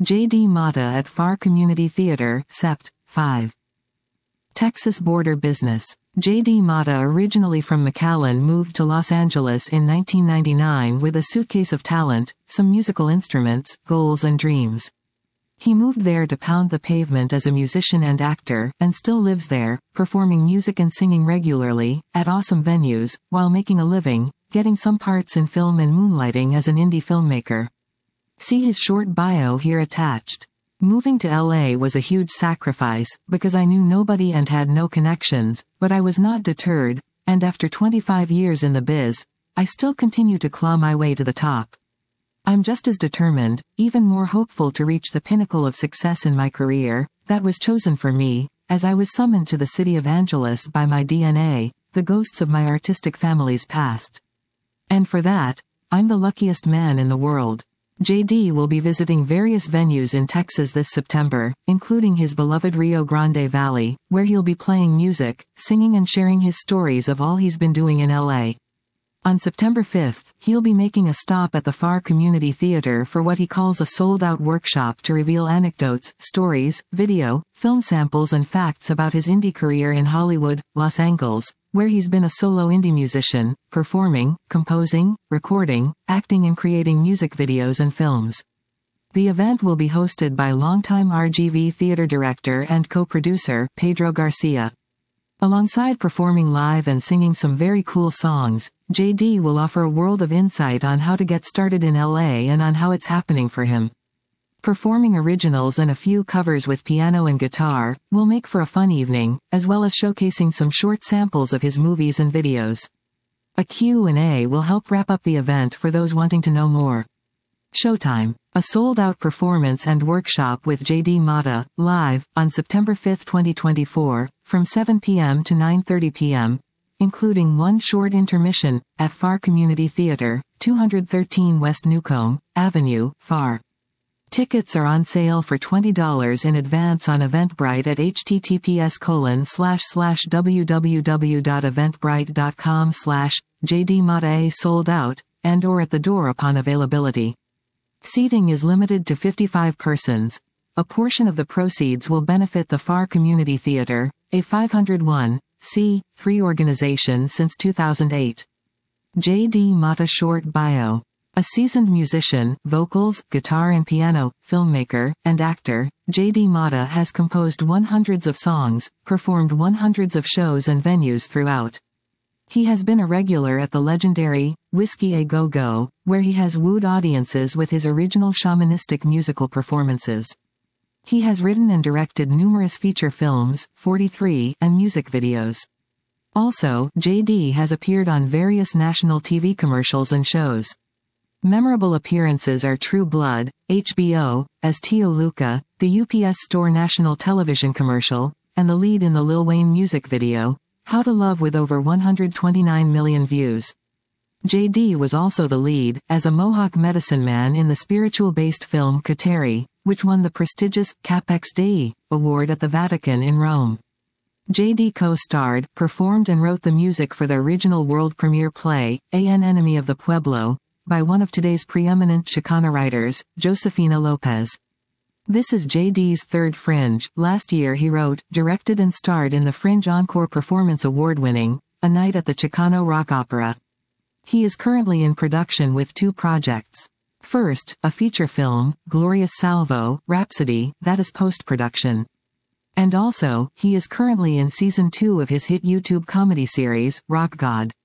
J.D. Mata at Farr Community Theater, Sept. 5. Texas Border Business. J.D. Mata, originally from McAllen, moved to Los Angeles in 1999 with a suitcase of talent, some musical instruments, goals and dreams. He moved there to pound the pavement as a musician and actor, and still lives there, performing music and singing regularly, at awesome venues, while making a living, getting some parts in film and moonlighting as an indie filmmaker. See his short bio here attached. Moving to LA was a huge sacrifice, because I knew nobody and had no connections, but I was not deterred, and after 25 years in the biz, I still continue to claw my way to the top. I'm just as determined, even more hopeful to reach the pinnacle of success in my career, that was chosen for me, as I was summoned to the city of Angeles by my DNA, the ghosts of my artistic family's past. And for that, I'm the luckiest man in the world. JD will be visiting various venues in Texas this September, including his beloved Rio Grande Valley, where he'll be playing music, singing and sharing his stories of all he's been doing in LA. On September 5th, he'll be making a stop at the Farr Community Theater for what he calls a sold-out workshop to reveal anecdotes, stories, video, film samples and facts about his indie career in Hollywood, Los Angeles, where he's been a solo indie musician, performing, composing, recording, acting and creating music videos and films. The event will be hosted by longtime RGV theater director and co-producer, Pedro Garcia. Alongside performing live and singing some very cool songs, JD will offer a world of insight on how to get started in LA and on how it's happening for him. Performing originals and a few covers with piano and guitar will make for a fun evening, as well as showcasing some short samples of his movies and videos. A Q&A will help wrap up the event for those wanting to know more. Showtime. A sold-out performance and workshop with J.D. Mata, live, on September 5, 2024, from 7 p.m. to 9:30 p.m., including one short intermission, at Farr Community Theater, 213 West Newcomb Avenue, Farr. Tickets are on sale for $20 in advance on Eventbrite at https://www.eventbrite.com/JD-Mata sold out, and or at the door upon availability. Seating is limited to 55 persons. A portion of the proceeds will benefit the Farr Community Theater, a 501(c)(3) organization since 2008. J.D. Mata short bio. A seasoned musician, vocals, guitar and piano, filmmaker, and actor, J.D. Mata has composed hundreds of songs, performed hundreds of shows and venues throughout. He has been a regular at the legendary Whiskey A Go Go, where he has wooed audiences with his original shamanistic musical performances. He has written and directed numerous feature films, 43, and music videos. Also, J.D. has appeared on various national TV commercials and shows. Memorable appearances are True Blood, HBO, as Tio Luca, the UPS Store national television commercial, and the lead in the Lil Wayne music video, How to Love, with over 129 million views. J.D. was also the lead, as a Mohawk medicine man in the spiritual-based film Kateri, which won the prestigious Capex Dei award at the Vatican in Rome. J.D. co-starred, performed and wrote the music for the original world premiere play, An Enemy of the Pueblo, by one of today's preeminent Chicana writers, Josefina Lopez. This is J.D.'s third Fringe. Last year he wrote, directed and starred in the Fringe Encore Performance Award-winning A Night at the Chicano Rock Opera. He is currently in production with two projects. First, a feature film, Glorious Salvo, Rhapsody, that is post-production. And also, he is currently in season 2 of his hit YouTube comedy series, Rock God.